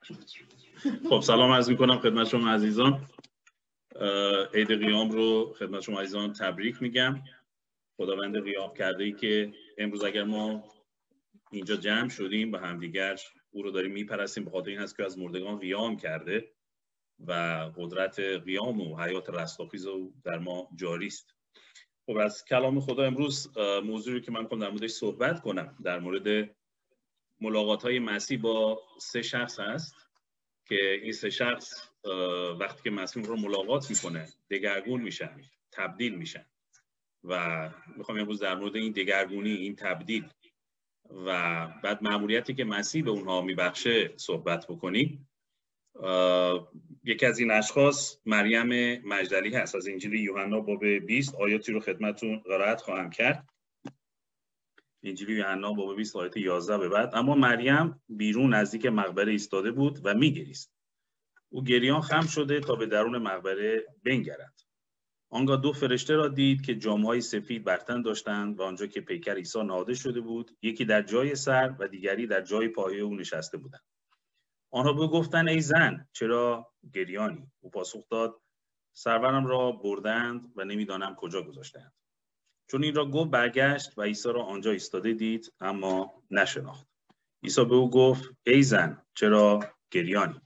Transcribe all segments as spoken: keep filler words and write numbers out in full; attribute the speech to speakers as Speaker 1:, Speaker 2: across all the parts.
Speaker 1: خب سلام عرض میکنم خدمت شما عزیزان. عید قیام رو خدمت شما عزیزان تبریک میگم. خداوند قیام کرده ای که امروز اگر ما اینجا جمع شدیم و همدیگر او رو داریم میپرستیم به خاطر این هست که از مردگان قیام کرده و قدرت قیام و حیات رستاخیز او در ما جاری است. خب از کلام خدا امروز موضوعی که من می‌خوام در موردش صحبت کنم در مورد ملاقات‌های مسیح با سه شخص هست که این سه شخص وقتی که مسیح رو ملاقات میکنه دگرگون میشن، تبدیل میشن و میخوام امروز در مورد این دگرگونی، این تبدیل و بعد مأموریتی که مسیح به اونها میبخشه صحبت بکنیم. یکی از این اشخاص مریم مجدلی هست. از انجیل یوحنا باب بیست آیاتی رو خدمتتون قرائت خواهم کرد. انجیل یوحنا باب بیست آیه یازده به بعد. اما مریم بیرون نزدیک مقبره ایستاده بود و میگریست. او گریان خم شده تا به درون مقبره بنگرد. آنگاه دو فرشته را دید که جامه‌های سفید بر تن داشتند و آنجا که پیکر عیسی نهاده شده بود، یکی در جای سر و دیگری در جای پایه او نشسته بودند. آنها به او گفتند ای زن چرا گریانی؟ او پاسخ داد سرورم را بردند و نمیدانم کجا گذاشتند. چون این را گفت برگشت و عیسی را آنجا ایستاده دید اما نشناخت. عیسی به او گفت ای زن چرا گریانی؟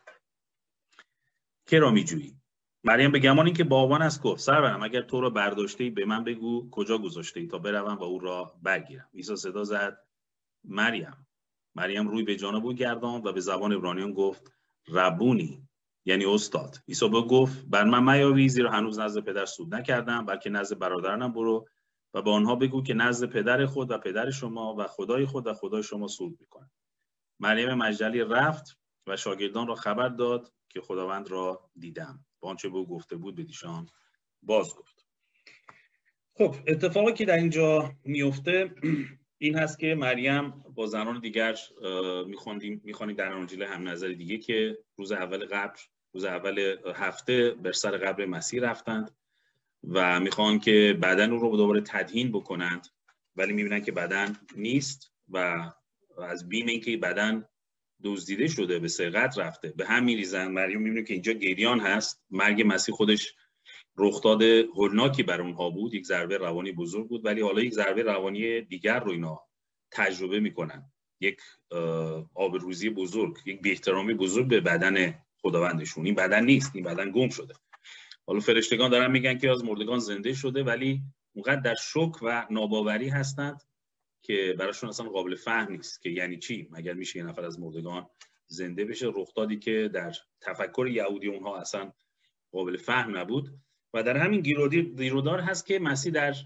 Speaker 1: که را میجویی؟ مریم به گمان اینکه باغبان است گفت سرورم اگر تو را برداشته‌ای به من بگو کجا گذاشته‌ای تا بروم و او را برگیرم. عیسی صدا زد مریم. مریم روی به جانب او گرداند و به زبان عبرانیان گفت ربونی، یعنی استاد. عیسی به گفت بر من میاویز زیرا هنوز نزد پدر صعود نکردم، بلکه نزد برادرانم برو و به آنها بگو که نزد پدر خود و پدر شما و خدای خود و خدای شما صعود میکنه. مریم مجدلی رفت و شاگردان را خبر داد که خداوند را دیدم. با آنچه به او گفته بود به ایشان باز گفت. خب اتفاقی که در اینجا میفته این هست که مریم با زنان دیگر میخوندیم میخوانیم در انجیل هم نظر دیگه که روز اول قبر روز اول هفته بر سر قبر مسیح رفتند و میخوان که بدن او رو دوباره تدهین بکنند، ولی میبینن که بدن نیست و از بیم اینکه بدن دزدیده شده به سرقت رفته به هم میریزن. مریم میبینه که اینجا گریان هست. مرگ مسیح خودش رخداد هولناکی بر اونها بود، یک ضربه روانی بزرگ بود، ولی حالا یک ضربه روانی دیگر رو اینا تجربه میکنن، یک آبروریزی بزرگ، یک بی‌احترامی بزرگ به بدن خداوندشون. این بدن نیست، این بدن گم شده. حالا فرشتگان دارن میگن که از مردگان زنده شده، ولی اونقدر در شوک و ناباوری هستند که براشون اصلا قابل فهم نیست که یعنی چی، مگر میشه یه نفر از مردگان زنده بشه؟ رخدادی که در تفکر یهودی اونها اصلا قابل فهم نبود. و در همین گیرودار هست که مسیح در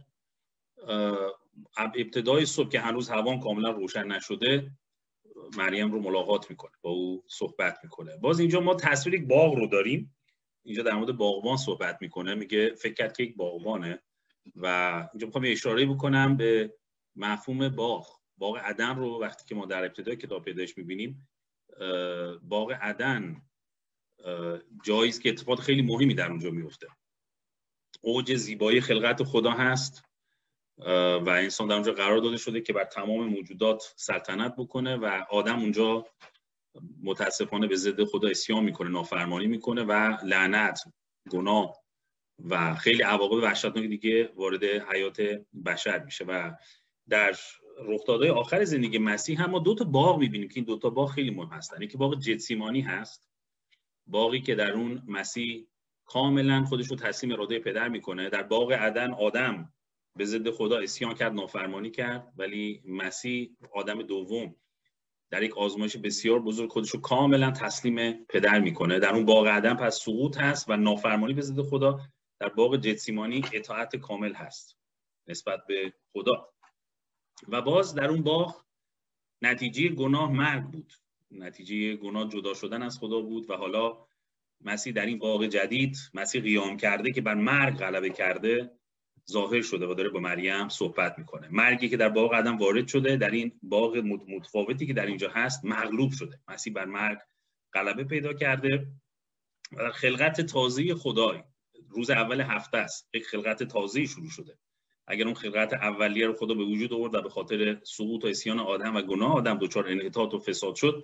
Speaker 1: ابتدای صبح که هنوز هوا کاملا روشن نشده مریم رو ملاقات میکنه، با او صحبت میکنه. باز اینجا ما تصویر یک باغ رو داریم. اینجا در مورد باغبان صحبت میکنه، میگه فکر کرد که یک باغبانه و اینجا میخوام یه اشاره بکنم به مفهوم باغ. باغ عدن رو وقتی که ما در ابتدای کتاب پیداش میبینیم، باغ عدن جایی است که اتفاق خیلی مهمی در اونجا میفته. اوج زیبایی خلقت خدا هست و انسان در اونجا قرار داده شده که بر تمام موجودات سلطنت بکنه و آدم اونجا متاسفانه به ضد خدا عصیان میکنه، نافرمانی میکنه و لعنت، گناه و خیلی عواقب وحشتناک دیگه وارد حیات بشر میشه. و در رخدادهای آخر زندگی مسیح هم ما دو تا باغ میبینیم که این دو تا باغ خیلی مهم هستن. یکی باغ جتسیمانی هست، باغی که در اون مسیح کاملا خودش رو تسلیم اراده پدر میکنه. در باغ عدن آدم به ضد خدا عصیان کرد، نافرمانی کرد، ولی مسیح آدم دوم در یک آزمایش بسیار بزرگ خودش رو کاملا تسلیم پدر میکنه. در اون باغ عدن پس سقوط هست و نافرمانی به ضد خدا. در باغ جتسیمانی اطاعت کامل هست نسبت به خدا. و باز در اون باغ نتیجه گناه مرگ بود، نتیجه گناه جدا شدن از خدا بود. و حالا مسیح در این باغ جدید، مسیح قیام کرده که بر مرگ غلبه کرده، ظاهر شده و داره با مریم صحبت میکنه. مرگی که در باغ عدن وارد شده، در این باغ متفاوتی که در اینجا هست مغلوب شده. مسیح بر مرگ غلبه پیدا کرده و در خلقت تازه خدای روز اول هفته است، یک خلقت تازه شروع شده. اگر اون خلقت اولیه رو خدا به وجود آورد و به خاطر سقوط و عصیان آدم و گناه آدم دچار انحطاط و فساد شد،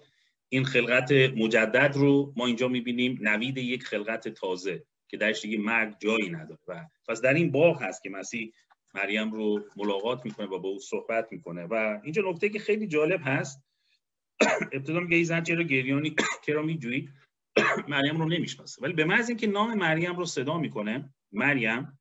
Speaker 1: این خلقت مجدد رو ما اینجا می‌بینیم نوید یک خلقت تازه که درش دیگه مرگ جایی نداره. و پس در این باغ هست که مسیح مریم رو ملاقات میکنه و با او صحبت میکنه. و اینجا نکته که خیلی جالب هست، ابتدا میگه ای زن چرا گریانی چرا میجویی؟ مریم رو نمیشناسه، ولی به محض اینکه نام مریم رو صدا میکنه، مریم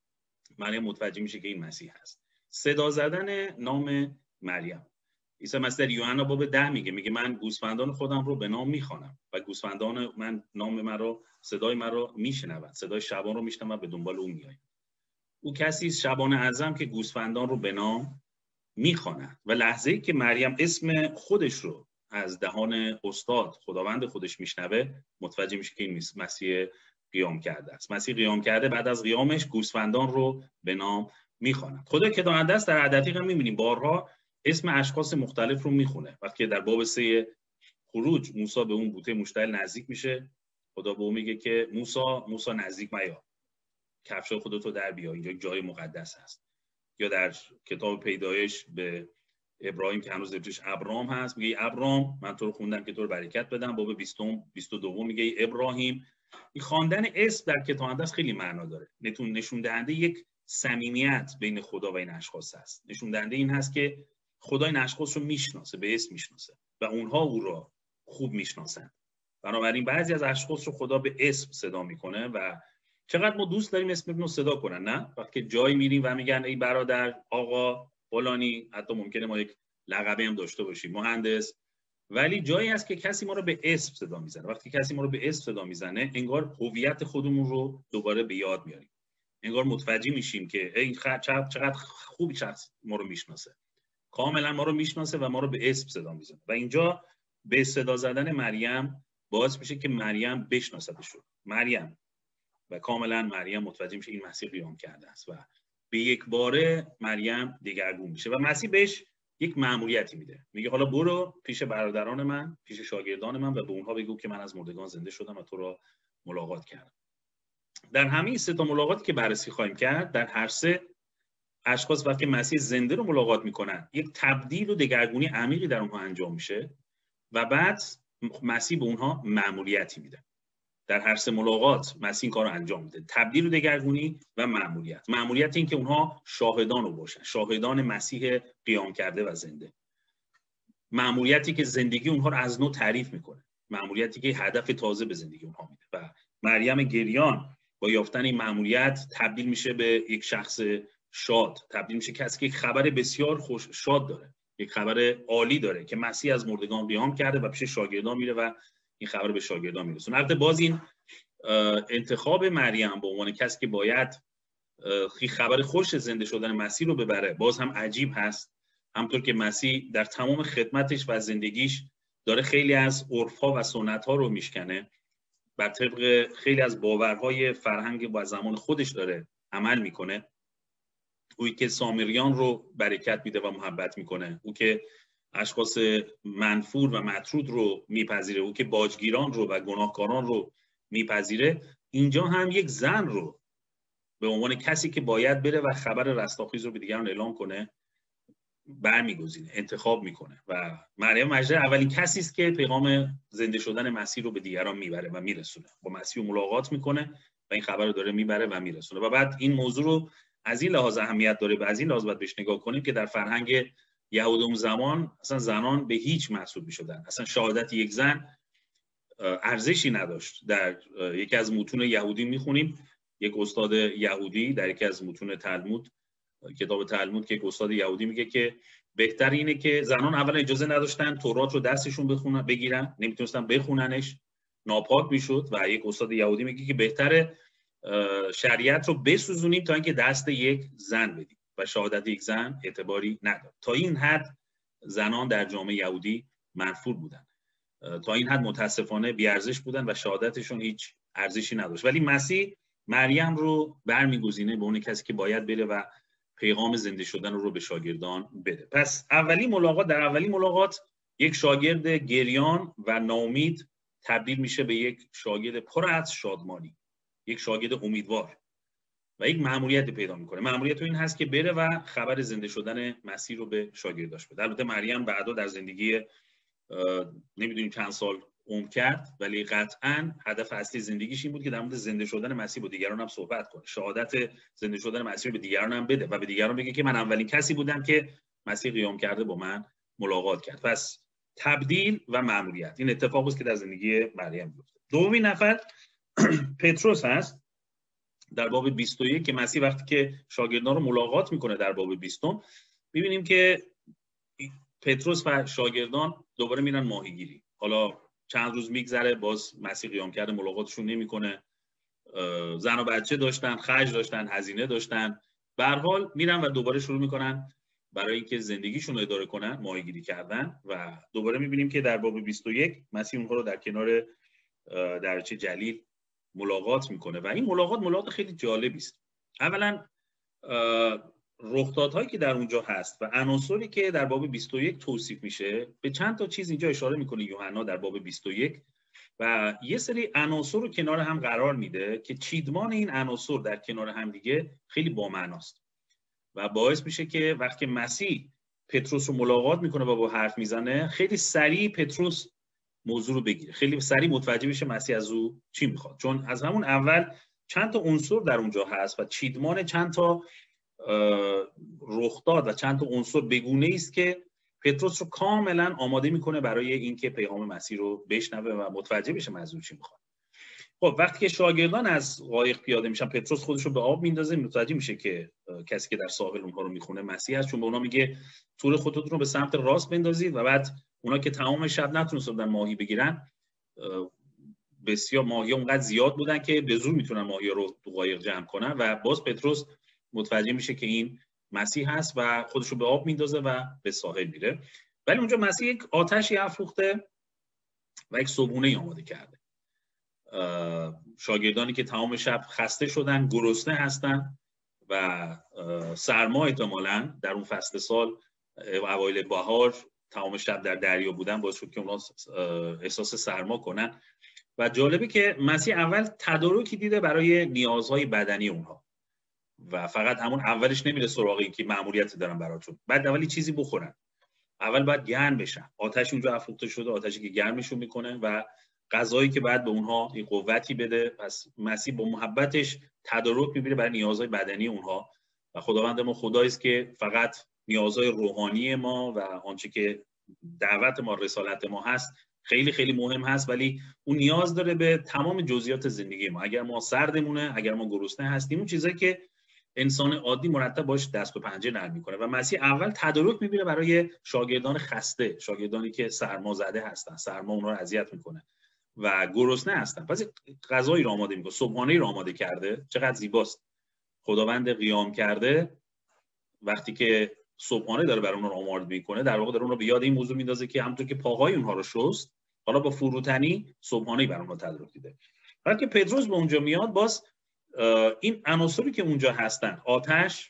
Speaker 1: مریم متوجه میشه که این مسیح هست. صدا زدن نام مریم. عیسی مسیح در یوحنا باب ده میگه میگه من گوسفندان خودم رو به نام میخوانم و گوسفندان من نام من رو، صدای من رو میشنوند، صدای شبان رو میشنوند، به دنبال او میآیند. او کسی است شبان اعظم که گوسفندان رو به نام میخواند. و لحظه‌ای که مریم اسم خودش رو از دهان استاد خداوند خودش میشنوه، متوجه میشه که این مسیح قیام کرده است. مسیح قیام کرده، بعد از قیامش گوسفندان رو به نام میخواند. خدا که داننده است، در عددیق هم میبینیم بارها اسم اشخاص مختلف رو میخونه. وقتی در باب سه خروج موسی به اون بوته مشتعل نزدیک میشه، خدا به اون میگه که موسی موسی نزدیک میا، کفشای خودتو در بیا، اینجا جای مقدس هست. یا در کتاب پیدایش به ابراهیم که هنوز اسمش ابرام هست، میگه ابرام من تو رو خوندم که تو رو برکت بدم. باب بیستم بیست و دو میگه ابراهیم. این خواندن اسم در کتاب مقدس خیلی معنا داره. نتون نشون دهنده یک صمیمیت بین خدا و این اشخاص هست. نشون دهنده این هست که خدا این اشخاص رو میشناسه، به اسم میشناسه و اونها او را خوب میشناسن. بنابراین بعضی از اشخاص رو خدا به اسم صدا میکنه و چقدر ما دوست داریم اسم رو صدا کنن، نه؟ وقتی جایی میریم و میگن ای برادر، آقا فلانی، حتی ممکنه ما یک لقبی هم داشته باشیم، مهندس، ولی جایی هست که کسی ما رو به اسم صدا میزنه. وقتی کسی ما رو به اسم صدا میزنه، انگار هویت خودمون رو دوباره به یاد میاریم. انگار متوجه میشیم که این چقدر خوب شخص ما رو میشناسه، کاملا ما رو میشناسه و ما رو به اسم صدا میزنه. و اینجا به صدا زدن مریم باعث میشه که مریم بشناستش رو. مریم و کاملا مریم متوجه میشه این مسیح قیام کرده است و به یک باره مریم دگرگون میشه و مسیح بهش یک مأموریتی میده. میگه حالا برو پیش برادران من، پیش شاگردان من و به اونها بگو که من از مردگان زنده شدم و تو را ملاقات کردم. در همین سه تا ملاقاتی که بررسی خواهیم کرد، در هر سه اشخاص وقتی مسیح زنده رو ملاقات میکنن، یک تبدیل و دگرگونی عمیقی در اونها انجام میشه و بعد مسیح به اونها مأموریتی میده. در هر سه ملاقات مسیح این کار رو انجام میده، تبدیل و دگرگونی و مأموریت. مأموریت این که اونها شاهدان رو باشن، شاهدان مسیح قیام کرده و زنده. مأموریتی که زندگی اونها رو از نو تعریف میکنه، مأموریتی که هدف تازه به زندگی اونها میده. و مریم گریان با یافتن این مأموریت تبدیل میشه به یک شخص شاد، تبدیل میشه کسی که یک خبر بسیار خوش شاد داره، یک خبر عالی داره که مسیح از مردگان قیام کرده و پیش شاگردان میره و این خبر به شاگردان میرسونه. البته باز این انتخاب مریم به عنوان کسی که باید خبر خوش زنده شدن مسیح رو ببره باز هم عجیب هست. همونطور که مسیح در تمام خدمتش و زندگیش داره خیلی از عرف‌ها و سنت‌ها رو میشکنه، بر طبق خیلی از باورهای فرهنگ و زمان خودش داره عمل میکنه. اویی که سامریان رو برکت میده و محبت میکنه، او که اشخاص منفور و مطرود رو میپذیره، او که باجگیران رو و گناهکاران رو میپذیره، اینجا هم یک زن رو به عنوان کسی که باید بره و خبر رستاخیز رو به دیگران اعلام کنه برمیگزینه، انتخاب میکنه. و مریم مجدد اولین کسی است که پیغام زنده شدن مسیح رو به دیگران میبره و میرسونه. با مسیح ملاقات میکنه و این خبر رو داره میبره و میرسونه. و بعد این موضوع رو از این لحاظ اهمیت داره و از این لحاظ باید بهش نگاه کنیم که در فرهنگ یهود اون زمان اصلا زنان به هیچ محسوب میشدن، اصلا شهادت یک زن ارزشی نداشت. در یکی از متون یهودی میخونیم، یک استاد یهودی در یکی از متون تلمود، کتاب تلمود، که یک استاد یهودی میگه که بهتر اینه که زنان اولا اجازه نداشتن تورات رو دستشون بخونن بگیرن، نمیتونستن بخوننش، ناپاک میشد. و یک استاد یهودی میگه که بهتره شریعت رو بسوزونیم تا اینکه دست یک زن بدیم و شهادت یک زن اعتباری نداره. تا این حد زنان در جامعه یهودی منفور بودن، تا این حد متاسفانه بی‌ارزش بودن و شهادتشون هیچ ارزشی نداشت. ولی مسیح مریم رو برمیگزینه به اون کسی که باید بره و پیغام زنده شدن رو به شاگردان بده. پس اولی ملاقات، در اولی ملاقات یک شاگرد گریان و ناامید تبدیل میشه به یک شاگرد پر از شادمانی، یک شاگرد امیدوار و یک مأموریت پیدا میکنه. مأموریت این هست که بره و خبر زنده شدن مسیح رو به شاگرداش بده. البته مریم بعدا در زندگی نمیدونیم چند سال عمر کرد، ولی قطعاً هدف اصلی زندگیش این بود که در مورد زنده شدن مسیح با دیگران هم صحبت کنه، شهادت زنده شدن مسیح رو به دیگران هم بده و به دیگران بگه که من اولین کسی بودم که مسیح قیام کرده با من ملاقات کرد. پس تبدیل و مأموریت این اتفاقی است که در زندگی مریم میفته. دومین نفر پتروس هست در باب بیست و یک که مسیح وقتی که شاگردان رو ملاقات میکنه در باب بیستم میبینیم که پتروس و شاگردان دوباره میرن ماهیگیری. حالا چند روز میگذره، باز مسیح قیام کرده ملاقاتشون نمیکنه، زن و بچه داشتن، خرج داشتن، هزینه داشتن، به هر حال میرن و دوباره شروع میکنن برای اینکه زندگیشون رو اداره کنن ماهیگیری کردن. و دوباره میبینیم که در باب بیست و یک مسیح اونها رو در کنار دریاچه جلیل ملاقات میکنه و این ملاقات ملاقات خیلی جالبی است. اولا رخدادهایی که در اونجا هست و عناصری که در باب بیست و یک توصیف میشه، به چند تا چیز اینجا اشاره میکنه یوحنا در باب بیست و یک و یه سری عناصر رو کنار هم قرار میده که چیدمان این عناصر در کنار هم دیگه خیلی بامعناست و باعث میشه که وقتی مسیح پتروس رو ملاقات میکنه و با حرف میزنه، خیلی سریع پتروس موضوع رو بگیره، خیلی سریع متوجه بشه مسیح از او چی میخواد، چون از همون اول چند تا عنصر در اونجا هست و چیدمان چند تا رخداد و چند تا عنصر بگونه است که پتروس رو کاملا آماده میکنه برای اینکه پیغام مسیح رو بشنوه و متوجه بشه مسیح چی میخواد. خب وقتی که شاگردان از قایق پیاده میشن، پتروس خودش رو به آب میندازه، متوجه میشه که کسی که در ساحل اونها رو میخونه مسیح است، چون به اونا میگه تور خودتون رو به سمت راست بندازید و بعد اونا که تمام شب نتونستن ماهی بگیرن، بسیار ماهی اونقدر زیاد بودن که به زور میتونن ماهی رو تو قایق جمع کنن و باز پتروس متوجه میشه که این مسیح هست و خودش رو به آب میندازه و به ساحل میره. ولی اونجا مسیح یک آتشی افروخته و یک صبحونه آماده کرده. شاگردانی که تمام شب خسته شدن، گرسنه هستن و سرما احتمالاً در اون فصل سال اوایل بهار تمام شب در دریا بودن باعث شد که اونا احساس سرما کنن و جالبه که مسیح اول تدارکی دیده برای نیازهای بدنی اونها و فقط همون اولش نمیره سراغ این که مأموریت دارن براتون، بعد اولی چیزی بخورن، اول باید گرم بشن، آتش اونجا افروخته شده، آتشی که گرمشون میکنه و غذایی که بعد به اونها این قوتی بده. پس مسیح با محبتش تدارک میبینه برای نیازهای بدنی اونها و خداوند ما خدایی است که فقط نیازهای روحانی ما و آنچه که دعوت ما، رسالت ما هست خیلی خیلی مهم هست، ولی اون نیاز داره به تمام جزئیات زندگی ما. اگر ما سردمونه، اگر ما گرسنه هستیم، اون چیزایی که انسان عادی مرتب باش دست و پنجه نرم میکنه و مسیح اول تدارک میبینه برای شاگردان خسته، شاگردانی که سرما زده هستن، سرما اونها رو اذیت میکنه و گرسنه هستن. پس غذایی رو آماده میکنه، صبحانه‌ای رو آماده کرده. چقدر زیباست خداوند قیام کرده وقتی که صبحانه داره برای اونها رو آماده میکنه، در واقع داره اونها به یاد این موضوع میندازه که همونطور که پاهای اونها رو شست، حالا با فروتنی صبحانه‌ای برای اونها تدارک دیده. وقتی پتروس به اونجا میاد، باز این عناصری که اونجا هستن، آتش،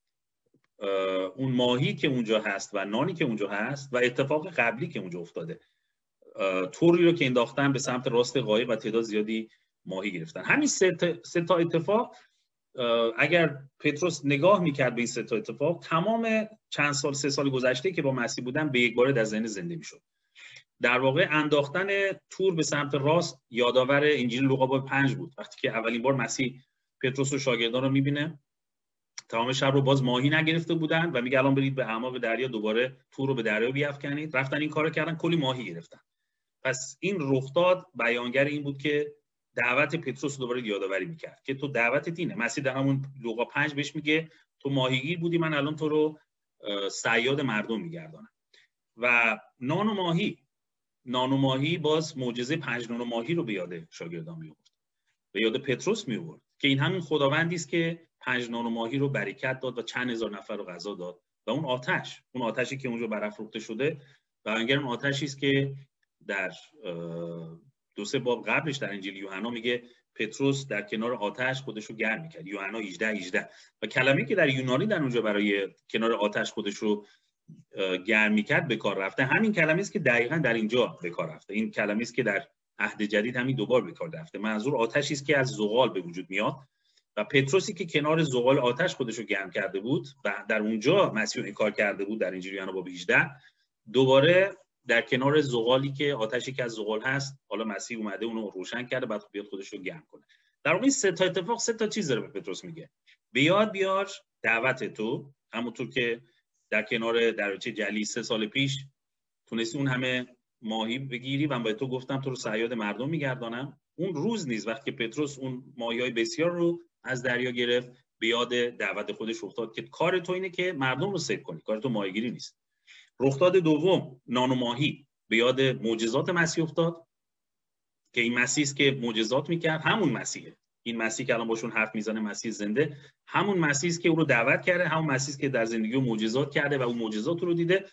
Speaker 1: اون ماهی که اونجا هست و نانی که اونجا هست و اتفاق قبلی که اونجا افتاده، طوری رو که انداختن به سمت راست قایق و تعداد زیادی ماهی گرفتن. همین سه تا اتفاق اگر پتروس نگاه میکرد به این سه تا اتفاق، تمام چند سال سه سال گذشته که با مسیح بودن به یک باره در ذهن زنده میشد. در واقع انداختن تور به سمت راست یادآور انجیل لوقا باب پنج بود، وقتی که اولین بار مسیح پتروس و شاگردان رو میبینه، تمام شب رو باز ماهی نگرفته بودن و میگه الان برید به اعماق دریا دوباره تور رو به دریا بیافکنید. رفتن این کارو کردن، کلی ماهی گرفتن. پس این رخداد بیانگر این بود که دعوت پتروس دوباره یادآوری میکرد که تو دعوتت اینه. مسیح در همون لوقا پنج بهش میگه تو ماهیگیر بودی، من الان تو رو صیاد مردم میگردانم. و نان و ماهی نان و ماهی باز معجزه پنج نان و ماهی رو به یاد شاگردان می آورد، به یاد پتروس می آورد که این همین خداوندی است که پنج نان و ماهی رو برکت داد و چند هزار نفر رو غذا داد. و اون آتش، اون آتشی که اونجا برافروخته شده، بیانگر اون آتشی است که در دو سه باب قبلش در انجیل یوحنا میگه پتروس در کنار آتش خودش رو گرم میکرد. یوحنا هجده هجده. و کلمه‌ای که در یونانی در اونجا برای کنار آتش خودش رو گرم میکرد به کار رفته، همین کلمه است که دقیقاً در اینجا به کار رفته. این کلمه است که در عهد جدید همین دوبار به کار رفته. منظور آتشی است که از زغال به وجود میاد و پتروسی که کنار زغال آتش خودش رو گرم کرده بود و در اونجا مسیح این کار کرده بود در انجیل یوحنا باب هجده، دوباره در کنار زغالی که آتشی که از زغال هست، حالا مسیح اومده اونو روشن کرده، بعد بیاد خودش رو گرم کنه. در واقع این سه تا اتفاق سه تا چیز رو به پتروس میگه. بیاد بیار دعوت تو، همونطور که در کنار دریاچه جلی سه سال پیش تونستی اون همه ماهی بگیری و با تو گفتم تو رو صیاد مردم میگردانم. اون روز نیز وقتی که پتروس اون ماهیای بسیار رو از دریا گرفت، به یاد دعوت خودش افتاد که کار تو اینه که مردم رو سید کنی، کار تو ماهیگیری نیست. رخداد دوم نان و ماهی، به یاد معجزات مسیح افتاد که این مسیح است که معجزات میکرد، همون مسیحه. این مسیح که الان باشون حرف میزنه، مسیح زنده، همون مسیح است که او رو دعوت کرده، همون مسیح است که در زندگی معجزات کرده و اون معجزات رو دیده.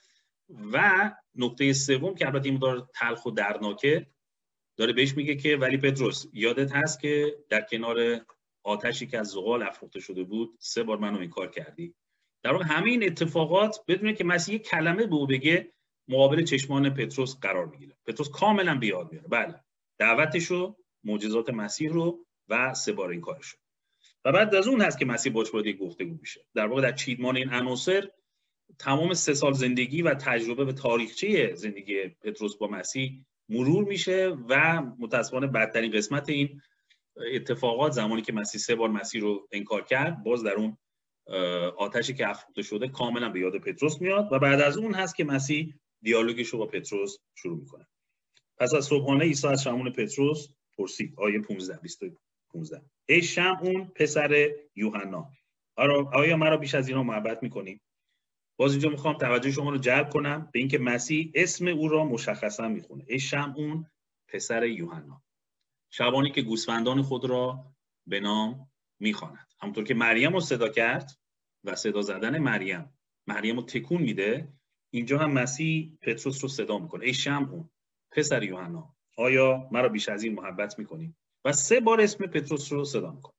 Speaker 1: و نکته سوم که البته این مقدار تلخ و دردناکه، داره بهش میگه که ولی پتروس یادت هست که در کنار آتشی که از زغال افروخته شده بود سه بار منو انکار کردی. در واقع همه این اتفاقات بدون که مسیح کلمه به او بگه مقابل چشمان پتروس قرار میگیره. پتروس کاملا به یاد میاره، بله، دعوتشو، معجزات مسیح رو و سه بار انکارشو. و بعد از اون هست که مسیح باش وارد گفتگو میشه. در واقع در چیدمان این عناصر تمام سه سال زندگی و تجربه و تاریخچه زندگی پتروس با مسیح مرور میشه و متأسفانه بدترین قسمت این اتفاقات زمانی که مسیح سه بار مسیح رو انکار کرد، باز در اون آتشی که افروخته شده کاملا به یاد پتروس میاد و بعد از اون هست که مسیح دیالوگش رو با پتروس شروع میکنه. پس از صبحانه عیسی از شمعون پتروس پرسید، آیه پانزده بیست و پانزده، ای شمعون پسر یوحنا، آیا مرا بیش از اینا محبت میکنی؟ باز اینجا میخوام توجه شما رو جلب کنم به اینکه مسیح اسم او را مشخصا میخونه، ای شمعون پسر یوحنا، شبانی که گوسفندان خود را به نام میخواند. همونطور که مریم رو صدا کرد و صدا زدن مریم مریم رو تکون میده، اینجا هم مسیح پتروس رو صدا میکنه، ای شمعون پسر یوحنا، آیا مرا بیش از این محبت میکنی؟ و سه بار اسم پتروس رو صدا میکنه.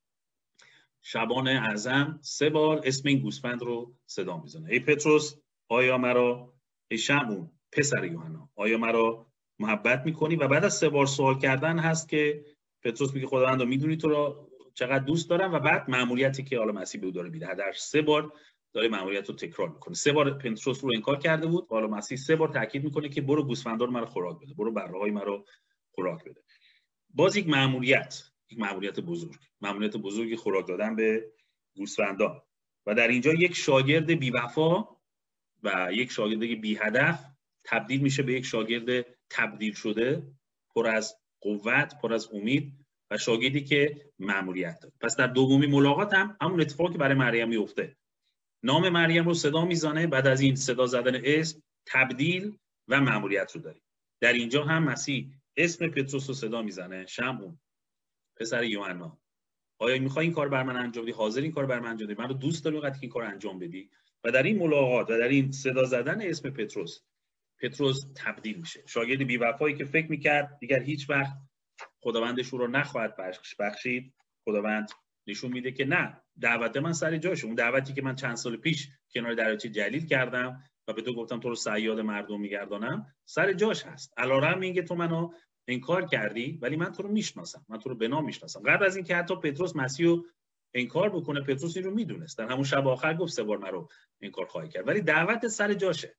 Speaker 1: شبان اعظم سه بار اسم این گوسفند رو صدا میزنه، ای پتروس، آیا مرا، ای شمعون پسر یوحنا، آیا مرا محبت میکنی؟ و بعد از سه بار سوال کردن هست که پتروس میگه خداوند میدونی تو را چقدر دوست دارم. و بعد مأموریتی که حالا مسیح به او داره میده، در سه بار داره مأموریت رو تکرار میکنه. سه بار پتروس رو انکار کرده بود، حالا مسیح سه بار تاکید میکنه که برو گوسفندان مرا خوراک بده، برو بره‌های مرا خوراک بده. باز یک مأموریت، یک مأموریت بزرگ، مأموریت بزرگی خوراک دادن به گوسفندان. و در اینجا یک شاگرد بی‌وفا و یک شاگرد بی‌هدف تبدیل میشه به یک شاگرد تبدیل شده، پر از قوت، پر از امید و شاگردی که مأموریت داره. پس در دومی ملاقات هم همون اتفاقی برای مریم میفته، نام مریم رو صدا میزنه، بعد از این صدا زدن اسم تبدیل و مأموریت رو داریم. در اینجا هم مسیح اسم پتروس رو صدا میزنه، شمعون پسر یوحنا، آیا میخوای این کار بر من انجام بدی؟ حاضر این کار بر من انجام بدی؟ من رو دوست داری وقتی این کار انجام بدی؟ و در این ملاقات و در این صدا زدن اسم پتروس، پتروس تبدیل میشه. شاگرد بی‌وفایی که فکر میکرد دیگر هیچ وقت خداوندش رو نخواهد بخشید، خداوند نشون میده که نه، دعوت من سر جاشه. اون دعوتی که من چند سال پیش کنار دریاچه جلیل کردم و به تو گفتم تو رو صیاد مردم میگردانم، سر جاش هست. علیرغم میگه تو منو انکار کردی ولی من تو رو میشناسم، من تو رو به نام میشناسم. قبل از اینکه حتی پتروس مسیح رو انکار بکنه، پتروس این رو میدونست. در همون شب آخر گفت سه بار مرا انکار خواهی کرد، ولی دعوت سر جاشه.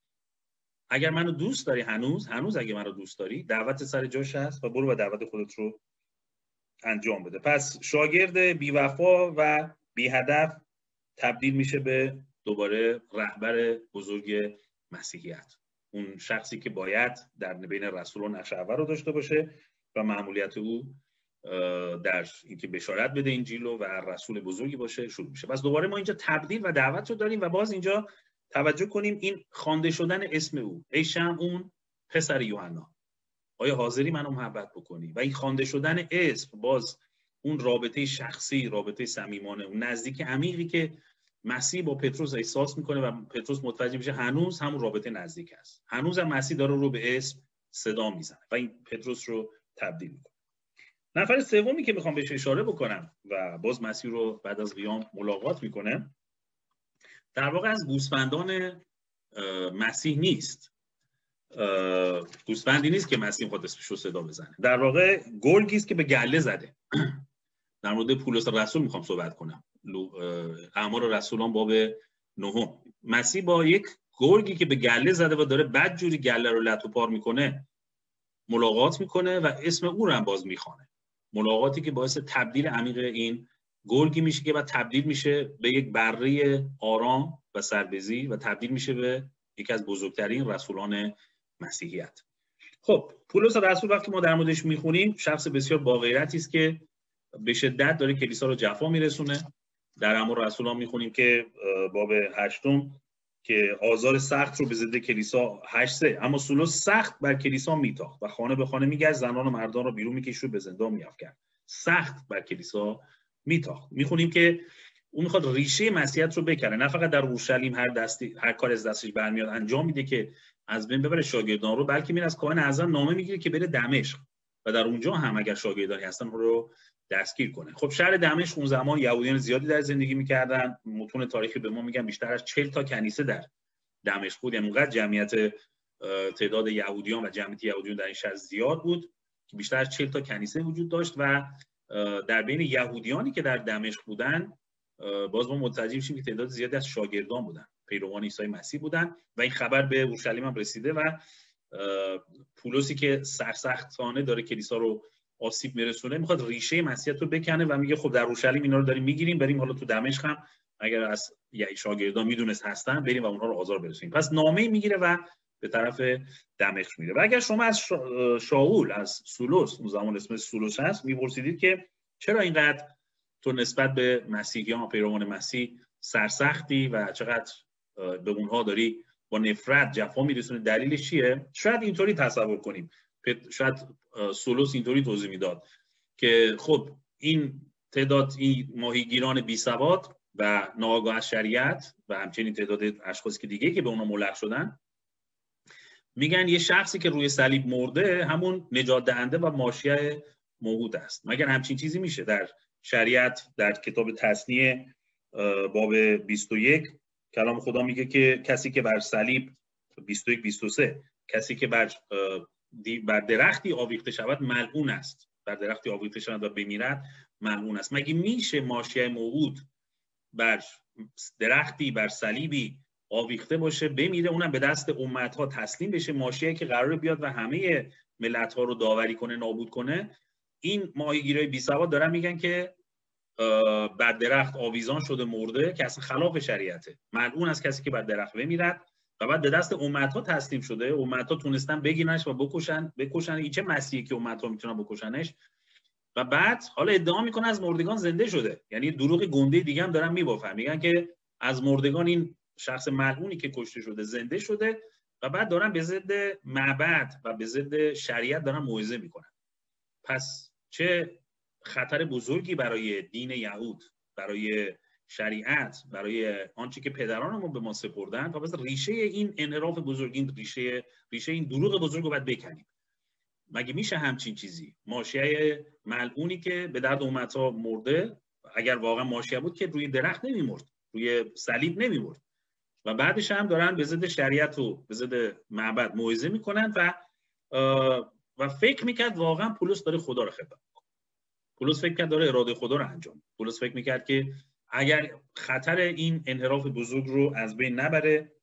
Speaker 1: اگر منو دوست داری، هنوز هنوز اگه منو دوست داری، دعوت سر جاش هست و برو و دعوت خودت رو انجام بده. پس شاگرد بی‌وفا و بی‌هدف تبدیل میشه به دوباره رهبر بزرگ مسیحیت، اون شخصی که باید در بین رسولان نقش اول رو داشته باشه و مأموریت او در اینکه بشارت بده انجیل و رسول بزرگی باشه شروع میشه. پس دوباره ما اینجا تبدیل و دعوت رو داریم و باز اینجا توجه کنیم این خوانده شدن اسم او، ای شمعون پسر یوحنا، آیا حاضری منو محبت بکنی؟ و این خوانده شدن اسم، باز اون رابطه شخصی، رابطه صمیمانه، اون نزدیک عمیقی که مسیح با پتروس احساس میکنه و پتروس متوجه میشه هنوز همون رابطه نزدیک است، هنوز هم مسیح داره رو به اسم صدا میزنه و این پتروس رو تبدیل میکنه. نفر سومی که میخوام بهش اشاره بکنم و باز مسیح رو بعد از قیام ملاقات میکنه، در واقع از گوسفندان مسیح نیست، گوسفندی نیست که مسیح خود اسمش رو صدا بزنه، در واقع گرگی است که به گله زده. در مورد پولس رسول میخوام صحبت کنم، اعمال رسولان باب نهم. مسیح با یک گرگی که به گله زده و داره بدجوری گله رو لتو پار میکنه ملاقات میکنه و اسم او رو هم باز میخوانه. ملاقاتی که باعث تبدیل عمیق این گرگی میشه که بعد تبدیل میشه به یک بره آرام و سربزی و تبدیل میشه به یکی از بزرگترین رسولان مسیحیت. خب پولس رسول وقتی ما در موردش میخونیم شخص بسیار با غیرتی است که به شدت داره کلیسا رو جفا میرسونه. در اعمال رسولان میخونیم که باب هشتم که آزار سخت رو به ضد کلیسا هشت سه اما سولوس سخت بر کلیسا میتاخت و خانه به خانه میگشت، زنان و مردان رو بیرون میکشید و به زندان میافکند. سخت بر کلیسا میتاخت. میخونیم که اون میخواد ریشه مسیحیت رو بکنه، نه فقط در اورشلیم هر دستی هر کار از دستش برمیاد انجام میده که از بین ببره شاگردان رو، بلکه میره از کاهن اعظم نامه میگیره که بره دمشق و در اونجا هم اگر شاگردانی هستن رو دستگیر کنه. خب شهر دمشق اون زمان یهودیان زیادی در زندگی میکردن. متون تاریخی به ما میگن بیشتر از چهل تا کنیسه در دمشق بود، یعنی اونقدر جمعیت تعداد یهودیان و جمعیت یهودیان در این شهر زیاد بود که بیشتر از چهل تا کنیسه وجود داشت و در بین یهودیانی که در دمشق بودن باز ما متوجه میشیم که تعداد زیادی از شاگردان بودن، پیروان عیسی مسیح بودن و این خبر به اورشلیم هم رسیده و پولسی که سرسختانه داره کلیسا رو آسیب میرسونه میخواد ریشه مسیحیت رو بکنه و میگه خب در اورشلیم اینا رو داریم میگیریم، بریم حالا تو دمشق هم اگر از شاگردان میدونست هستن بریم و اونها رو آزار برسونیم. پس نامه میگیره و به طرف دمشق میره. و اگر شما از شاول از سولوس، اون زمان اسم سولوس هست، میپرسیدید که چرا اینقدر تو نسبت به مسیحیان و پیروان مسیح سرسختی و چقدر به اونها داری با نفرت جفا میرسونی، دلیلش چیه؟ شاید اینطوری تصور کنیم، شاید سولوس اینطوری توضیح میداد که خب این تعداد این ماهیگیران بی سواد و ناآگاه از شریعت و همچنین تعداد اشخاصی که دیگه که به اونها ملحق شدن میگن یه شخصی که روی صلیب مرده همون نجات دهنده و ماشیه موعود است. مگر همچین چیزی میشه؟ در شریعت در کتاب تثنیه باب بیست و یک کلام خدا میگه که کسی که بر صلیب بیست و یک بیست و سه کسی که بر بر درختی آویخته شود ملعون است، بر درختی آویخته شود و بمیرد ملعون است. مگه میشه ماشیه موعود بر درختی بر صلیبی آویخته باشه بمیره، اونم به دست امتها تسلیم بشه، ماشیه که قراره بیاد و همه ملت‌ها رو داوری کنه نابود کنه؟ این ماهیگیرای بی سواد دارن میگن که بر درخت آویزان شده مرده که اصلا خلاف شریعته، ملعون است کسی که بر درخت بمیرد و بعد به دست امتها تسلیم شده، امتها تونستن بگیرنش و بکشن بکشن این چه مسیحی که امتها میتونن بکشنش و بعد حالا ادعا میکنه از مردگان زنده شده. یعنی دروغ گنده دیگه هم دارن میبافن، میگن که از مردگان این شخص ملعونی که کشته شده زنده شده و بعد دارن به ضد معبد و به ضد شریعت دارن موعظه میکنن. پس چه خطر بزرگی برای دین یهود، برای شریعت، برای آنچه که پدرانمون به ما سپردن و پس ریشه این انحراف بزرگ، این ریشه ریشه این دروغ بزرگ رو باید بکنیم. مگه میشه همچین چیزی؟ ماشیه ملعونی که به درد امتها مرده، اگر واقعا ماشیه بود که روی درخت نمیمرد، روی صلیب نمیمرد و بعدش هم دارن به ضد شریعت و به ضد معبد موعظه میکنن و و فکر میکرد واقعا پولس داره خدا رو خدمت میکنه. پولس فکر کرد داره اراده خدا رو انجام. پولس فکر میکرد که اگر خطر این انحراف بزرگ رو از بین نبره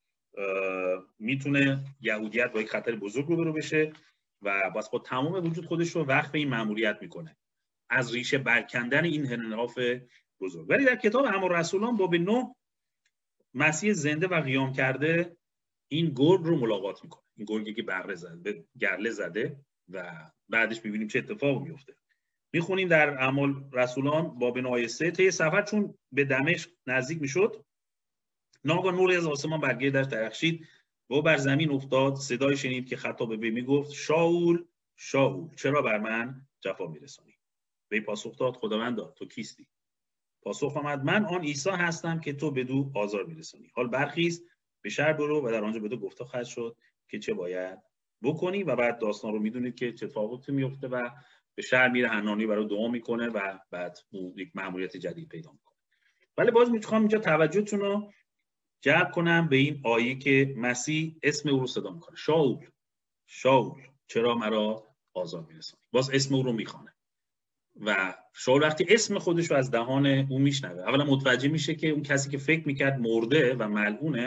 Speaker 1: میتونه یهودیت با یک خطر بزرگ روبرو بشه و بس با تمام وجود خودش رو وقف این مأموریت میکنه از ریشه برکندن این انحراف بزرگ. ولی در کتاب اعمال رسولان باب نه مسیح زنده و قیام کرده این گرگ رو ملاقات میکنه. این گرگی که بره زده، گرله زده و بعدش میبینیم چه اتفاقی میفته. میخونیم در اعمال رسولان باب نه آیه سه طی سفر چون به دمشق نزدیک میشد ناگهان نوری از آسمان بر گردش درخشید و بر زمین افتاد. صدای شنید که خطاب به میگفت شاول شاول چرا بر من جفا میرسانی؟ وی پاسخ داد خداوندا تو کیستی؟ پاسخ آمد من آن عیسی هستم که تو بدو آزار میرسانی. حال برخیز به شهر برو و در آنجا بدو گفته خواهد شد که چه باید بکنی. و بعد داستان رو میدونید که چه اتفاقاتی میفته و به شهر میره، حنانی برای دعا میکنه و بعد یک مأموریت جدید پیدا میکنه. ولی باز میخوام اینجا توجهتون رو جلب کنم به این آیه که مسیح اسم او رو صدا میکنه، شاول شاول چرا مرا آزار میرسانی. باز اسم او رو میخوانه و شاول وقتی اسم خودش رو از دهان او میشنوه اولا متوجه میشه که اون کسی که فکر میکرد مرده و ملعونه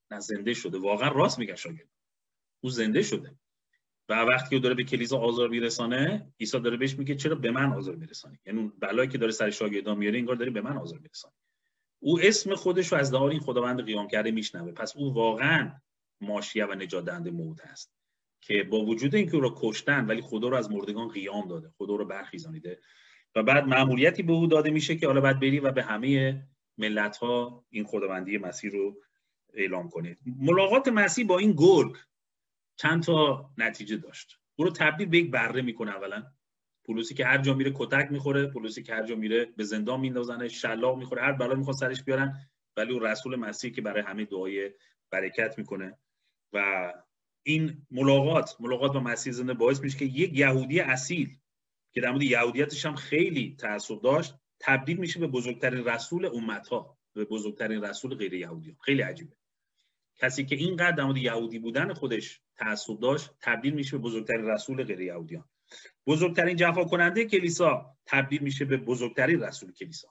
Speaker 1: نه زنده شده. واقعا راست میگه شاگرد، او زنده شده و وقتی که داره به کلیسا آزار میرسانه، عیسی داره بهش میگه چرا به من آزار میرسانی؟ یعنی اون بلایی که داره سر شاگردان میاره انگار داره به من آزار میرسانی. او اسم خودش رو از دهان این خداوند قیام کرده میشنوه. پس او واقعا ماشیه و نجات دهنده موعود هست که با وجود اینکه او رو کشتن ولی خدا رو از مردگان قیام داده، خدا رو برخیزانیده و بعد مأموریتی به او داده میشه که حالا بعد بری و به همه ملت‌ها این خداوندی مسیح رو اعلام کنید. ملاقات مسیح با این گرگ چند تا نتیجه داشت. او رو تبدیل به یک بره میکنه. اولا پولسی که هر جا میره کتک میخوره، پولسی که هر جا میره به زندان میندازنه، شلاق میخوره، هر بلا میخواد سرش بیارن، ولی او رسول مسیح که برای همه دعای برکت میکنه. و این ملاقات ملاقات با مسیح زنده باعث میشه که یک یهودی اصیل که در مورد یهودیتش هم خیلی تعصب داشت تبدیل میشه به بزرگترین رسول امتها، به بزرگترین رسول غیر یهودیان. خیلی عجیبه. کسی که اینقدر در مورد یهودی بودن خودش تعصب داشت تبدیل میشه به بزرگترین رسول غیر یهودیان. بزرگترین جفا کننده کلیسا تبدیل میشه به بزرگترین رسول کلیسا.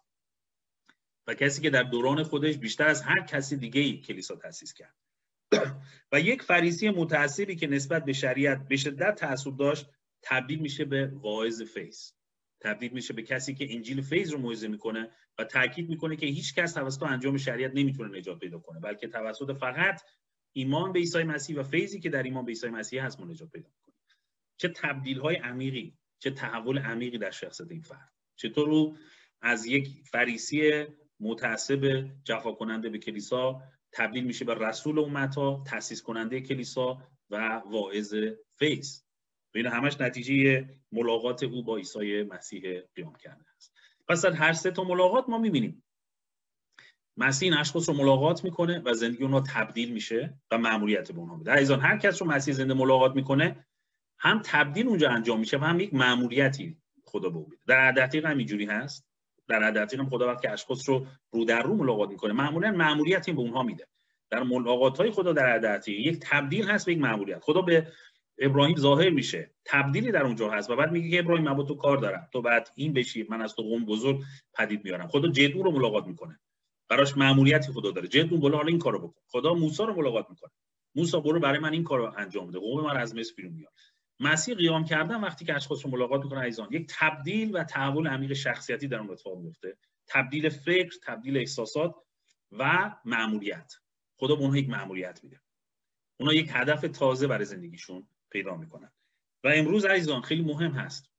Speaker 1: و کسی که در دوران خودش بیشتر از هر کسی دیگه‌ای کلیسا تأسیس کرد. و یک فریسی متعصبی که نسبت به شریعت به شدت تعصب داشت تبدیل میشه به واعظ فیض. تبدیل میشه به کسی که انجیل فیض رو موعظه میکنه و تاکید میکنه که هیچ کس توسط انجام شریعت نمیتونه نجات پیدا کنه، بلکه توسط فقط ایمان به عیسی مسیح و فیضی که در ایمان به عیسی مسیح هست ما نجات پیدا میکنیم. چه تبدیل‌های عمیقی، چه تحول عمیقی در شخصیت این فرد. چطور او از یک فریسی متعصب جفا کننده به کلیسا تبدیل میشه به رسول امتها، تأسیس کننده کلیسا و واعظ فیض. این همش نتیجه ملاقات او با عیسی مسیح قیام کرده است. پس در هر سه تا ملاقات ما می‌بینیم مسیح این اشخاص رو ملاقات میکنه و زندگی اونها تبدیل میشه و مأموریت به اونها میده. عزیزان هر کس رو مسیح زنده ملاقات میکنه هم تبدیل اونجا انجام میشه و هم یک مأموریتی خدا به او میده. در عهد عتیق هم اینجوری هست. در عهد عتیق هم خدا وقتی اشخاص رو رو در رو ملاقات میکنه معمولا مأموریتی به اونها میده. در ملاقات‌های خدا در عهد عتیق یک تبدیل هست به یک مأموریت. خدا به ابراهیم ظاهر میشه، تبدیلی در اونجا هست و بعد میگه که ابراهیم من با تو کار دارم، تو بعد این بشی، من از تو قوم بزرگ پدید میارم. خدا جدون رو ملاقات میکنه، براش مأموریتی خدا داره. جدون بالا حالا این کارو بکن. خدا موسی رو ملاقات میکنه، موسی برو برای من این کارو انجام بده، قوم من از مصر بیرون بیار. مسیح قیام کردن وقتی که اشخاص رو ملاقات میکنه عزیزان یک تبدیل و تحول عمیق شخصیتی در اون اتفاق میفته. تبدیل فکر، تبدیل احساسات و مأموریت. خدا به اونها یک مأموریت میده. اونها یک هدف تازه برای زندگیشون پیدا میکنن. و امروز عزیزان خیلی مهم هست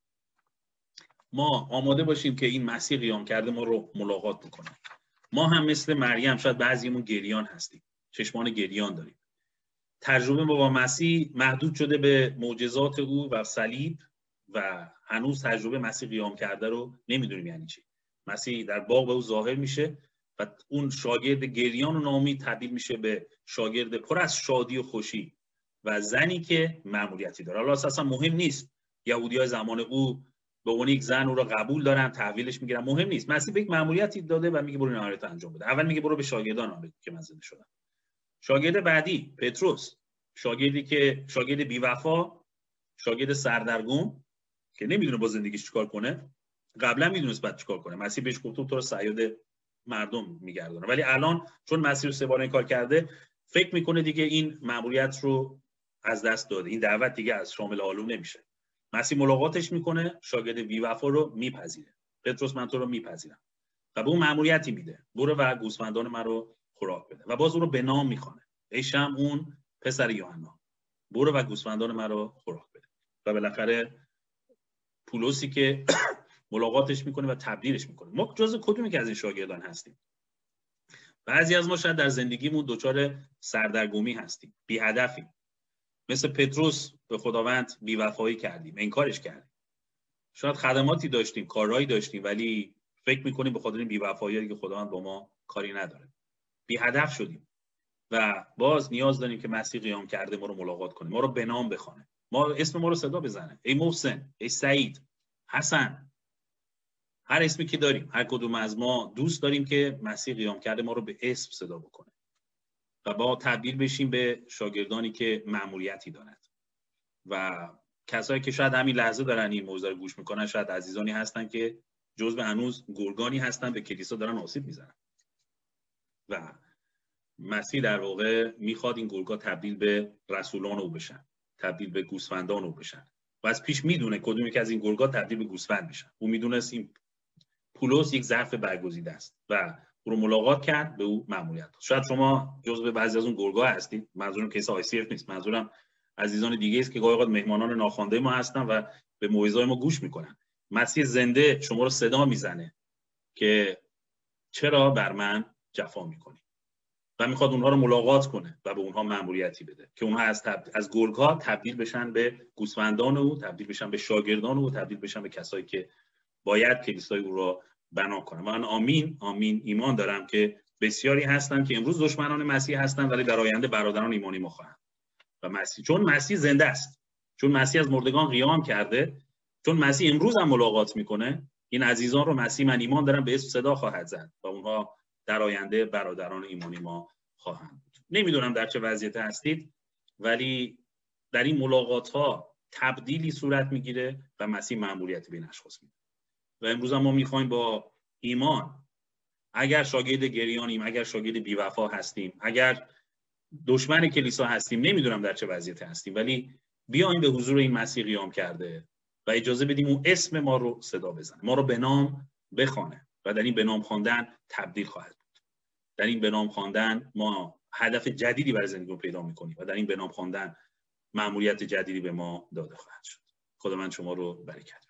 Speaker 1: ما آماده باشیم که این مسیح قیام کرده ما رو ملاقات بکنه. ما هم مثل مریم شاید بعضیمون گریان هستیم، چشمان گریان داریم. تجربه ما با مسیح محدود شده به معجزات او و صلیب و هنوز تجربه مسیح قیام کرده رو نمیدونیم یعنی چی. مسیح در باغ به او ظاهر میشه و اون شاگرد گریان و ناامید تبدیل میشه به شاگرد پر از شادی و خوشی و زنی که مأموریتی داره. حالا اساسا مهم نیست یهودیای زمان او به اون یک زن او رو قبول دارن، تحویلش میگیرن، مهم نیست. مسیح به یک مأموریتی داده و میگه برو این آیت انجام بده. اول میگه برو به شاگردان آمد که من زنده شدم. شاگرد بعدی پتروس، شاگردی که شاگرد بی‌وفا، شاگرد سردرگم که نمیدونه با زندگیش چیکار کنه. قبلا میدونست بعد چیکار کنه. مسیح بهش گفت تو رو صیاد مردم میگردونه، ولی الان چون مسیح رو سه بار این کار کرده فکر میکنه دیگه این مأموریت رو از دست داده، این دعوت دیگه از شامل علوم نمیشه. مسیح ملاقاتش میکنه، شاگرد بی‌وفا رو میپذیره. پتروس من تو رو میپذیرم و به اون مأموریتی میده، برو و گوسفندان من رو خوراک بده و باز اون رو به نام میخوانه. ای شمعون پسر یوحنا، برو و گوسفندان من رو خوراک بده. و بالاخره پولسی که ملاقاتش میکنه و تبدیلش میکنه. ما جزء کدومی که از این شاگردان هستیم؟ بعضی از ما شاید در زندگیمون دچار سردرگمی هستیم، بی هدفیم. مثل پتروس به خداوند بی‌وفایی کردیم، انکارش کردیم. شاید خدماتی داشتیم، کارهایی داشتیم، ولی فکر میکنیم به خاطر این بی‌وفایی که خداوند با ما کاری نداره. بی هدف شدیم و باز نیاز داریم که مسیح قیام کرده ما رو ملاقات کنه، ما رو به نام بخوانه، ما اسم ما رو صدا بزنه. ای محسن، ای سعید، حسن، هر اسمی که داریم، هر کدوم از ما دوست داریم که مسیح قیام کرده ما رو به اسم صدا بکنه و با تبدیل بشیم به شاگردانی که مأموریتی دارند. و کسایی که شاید همین لحظه دارن این موضوع رو گوش میکنن شاید عزیزانی هستن که جزو هنوز گرگانی هستن به کلیسا دارن آسیب میزنن و مسیح در واقع میخواد این گرگ‌ها تبدیل به رسولان او بشن، تبدیل به گوسفندان او بشن و از پیش میدونه کدومی که از این گرگ‌ها تبدیل به گوسفند میشن. او میدونست این پولس یک ظرف برگزیده است و او رو ملاقات کرد، به او مأموریت داد. شاید شما جزو بعضی از اون گرگ‌ها هستید، منظورم کیس آی سی اف نیست، منظورم عزیزان دیگه است که گاهی اوقات مهمانان ناخوانده ما هستن و به موعظه‌های ما گوش میکنن. مسیح زنده شما رو صدا میزنه که چرا بر من جفا میکنی و میخواد اونها رو ملاقات کنه و به اونها مأموریتی بده که اونها از تب... از گرگ‌ها تبدیل بشن به گوسفندان او، تبدیل بشن به شاگردان او، تبدیل بشن به کسایی که باید کلیسای او را بنا کنن. من آمین آمین ایمان دارم که بسیاری هستن که امروز دشمنان مسیح هستن ولی در آینده برادران ایمانی ما خواهند. و مسیح چون مسیح زنده است، چون مسیح از مردگان قیام کرده، چون مسیح امروز هم ملاقات میکنه، این عزیزان رو مسیح من ایمان دارم به اسم صدا خواهد زد و اونها در آینده برادران ایمانی ما خواهند بود. نمیدونم در چه وضعیت هستید ولی در این ملاقات ها تبدیلی صورت میگیره و مسیح مأموریت به این اشخاص میده. و امروز هم ما میخوایم با ایمان، اگر شاگرد گریانیم، اگر شاگرد بی‌وفا هستیم، اگر دشمن کلیسا هستیم، نمیدونم در چه وضعیتی هستیم، ولی بیایم به حضور این مسیح قیام کرده و اجازه بدیم اون اسم ما رو صدا بزنه، ما رو به نام بخوانه و در این به نام خواندن تبدیل خواهد بود. در این به نام خواندن ما هدف جدیدی برای زندگی رو پیدا میکنیم و در این به نام خواندن مأموریت جدیدی به ما داده خواهد شد. خدا من شما رو برکت